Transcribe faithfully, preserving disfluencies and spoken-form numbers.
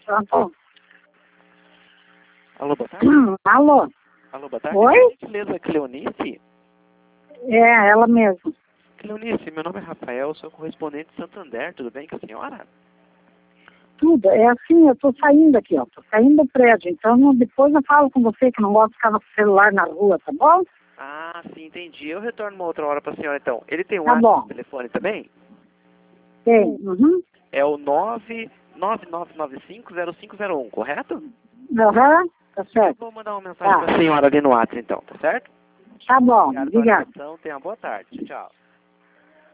Pronto. Alô, boa tarde. Alô? Alô, boa tarde. Oi? Por gentileza, Cleonice? É, ela mesmo. Cleonice, meu nome é Rafael, sou correspondente de Santander, tudo bem com a senhora? Tudo. É assim, eu tô saindo aqui, ó. Tô saindo do prédio. Então, não- depois eu falo com você que não gosto de ficar com o celular na rua, tá bom? Ah, sim, entendi. Eu retorno uma outra hora para a senhora, então. Ele tem um Tá WhatsApp bom. no telefone também? Tem. Uhum. É o nove nove nove nove cinco zero cinco zero um, correto? Aham. Tá Eu certo. vou mandar uma mensagem Tá. para a senhora ali no WhatsApp, então, tá certo? Tá bom. Obrigado pela Obrigada. atenção, tenha uma boa tarde. Tchau.